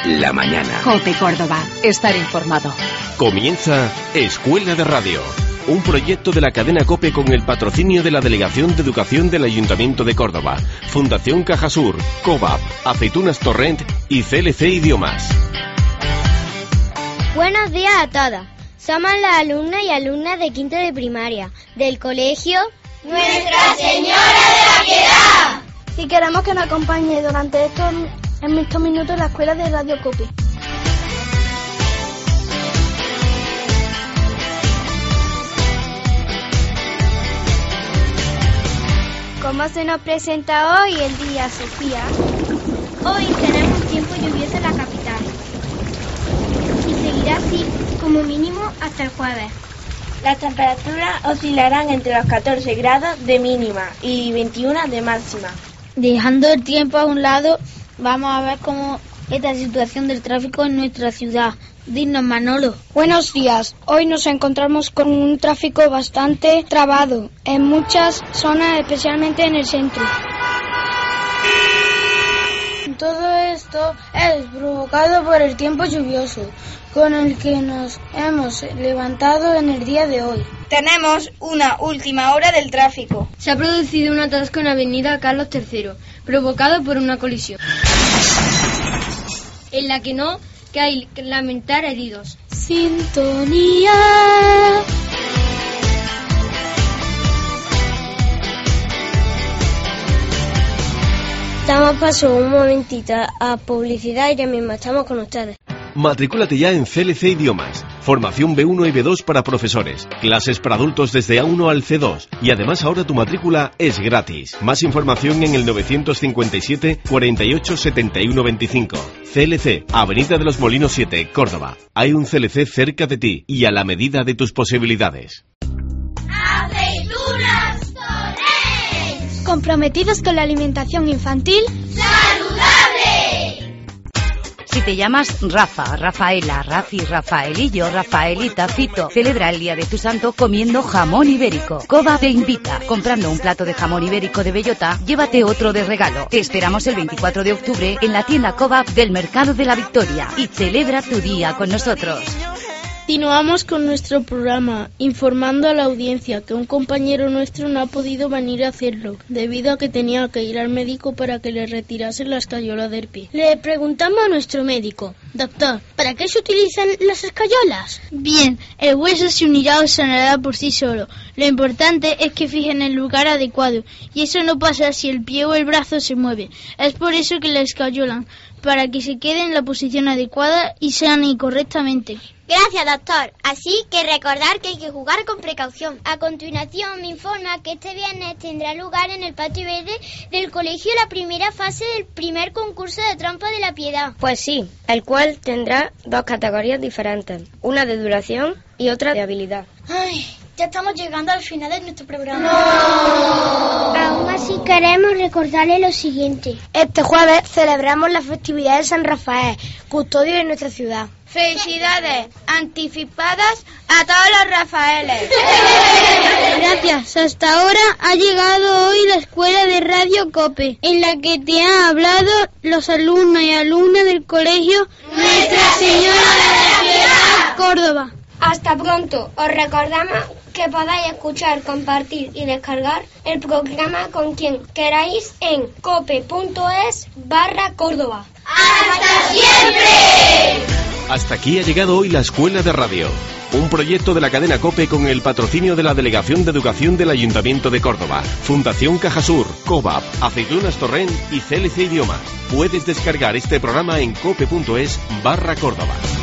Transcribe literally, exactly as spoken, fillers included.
la mañana. COPE Córdoba. Estar informado. Comienza Escuela de Radio, un proyecto de la cadena COPE con el patrocinio de la Delegación de Educación del Ayuntamiento de Córdoba, Fundación Cajasur, COVAP, Aceitunas Torrent y C L C Idiomas. Buenos días a todas. Somos las alumnas y alumnas de quinto de primaria del colegio Nuestra Señora de la Piedad. Y queremos que nos acompañe durante estos, en estos minutos la Escuela de Radio COPE. ¿Cómo se nos presenta hoy el día, Sofía? Hoy tenemos tiempo lluvioso en la capital y seguirá así como mínimo hasta el jueves. Las temperaturas oscilarán entre los catorce grados de mínima y veintiuno de máxima. Dejando el tiempo a un lado, vamos a ver cómo es la situación del tráfico en nuestra ciudad. Dinos, Manolo. Buenos días. Hoy nos encontramos con un tráfico bastante trabado en muchas zonas, especialmente en el centro. Todo esto es provocado por el tiempo lluvioso con el que nos hemos levantado en el día de hoy. Tenemos una última hora del tráfico. Se ha producido un atasco en la avenida Carlos tercero, provocado por una colisión, en la que no hay que lamentar heridos. Sintonía. Damos paso un momentito a publicidad y ya mismo estamos con ustedes. Matricúlate ya en C L C Idiomas. Formación B uno y B dos para profesores. Clases para adultos desde A uno al C dos. Y además ahora tu matrícula es gratis. Más información en el novecientos cincuenta y siete, cuarenta y ocho, setenta y uno veinticinco. C L C, Avenida de los Molinos siete, Córdoba. Hay un C L C cerca de ti y a la medida de tus posibilidades. Aceitunas Torrent. Comprometidos con la alimentación infantil saludable. Si te llamas Rafa, Rafaela, Rafi, Rafaelillo, Rafaelita, Fito, celebra el día de tu santo comiendo jamón ibérico. Cova te invita. Comprando un plato de jamón ibérico de bellota, llévate otro de regalo. Te esperamos el veinticuatro de octubre en la tienda Cova del Mercado de la Victoria y celebra tu día con nosotros. Continuamos con nuestro programa, informando a la audiencia que un compañero nuestro no ha podido venir a hacerlo, debido a que tenía que ir al médico para que le retirasen la escayola del pie. Le preguntamos a nuestro médico: doctor, ¿para qué se utilizan las escayolas? Bien, el hueso se unirá o sanará por sí solo. Lo importante es que fijen el lugar adecuado, y eso no pasa si el pie o el brazo se mueve. Es por eso que la escayolan, para que se quede en la posición adecuada y sane correctamente. Gracias, doctor. Así que recordar que hay que jugar con precaución. A continuación me informa que este viernes tendrá lugar en el patio verde del colegio la primera fase del primer concurso de Trompa de la Piedad. Pues sí, el cual tendrá dos categorías diferentes, una de duración y otra de habilidad. Ay, ya estamos llegando al final de nuestro programa. ¡No! Aún así queremos recordarle lo siguiente. Este jueves celebramos la festividad de San Rafael, custodio de nuestra ciudad. Felicidades anticipadas a todos los Rafaeles. Gracias. Hasta ahora ha llegado hoy la Escuela de Radio COPE, en la que te han hablado los alumnos y alumnas del colegio Nuestra Señora de la Piedad, Córdoba. Hasta pronto. Os recordamos que podáis escuchar, compartir y descargar el programa con quien queráis en cope.es barra Córdoba. ¡Hasta siempre! Hasta aquí ha llegado hoy la Escuela de Radio, un proyecto de la cadena COPE con el patrocinio de la Delegación de Educación del Ayuntamiento de Córdoba, Fundación Cajasur, COVAP, Aceitunas Torrent y C L C Idiomas. Puedes descargar este programa en cope.es barra Córdoba.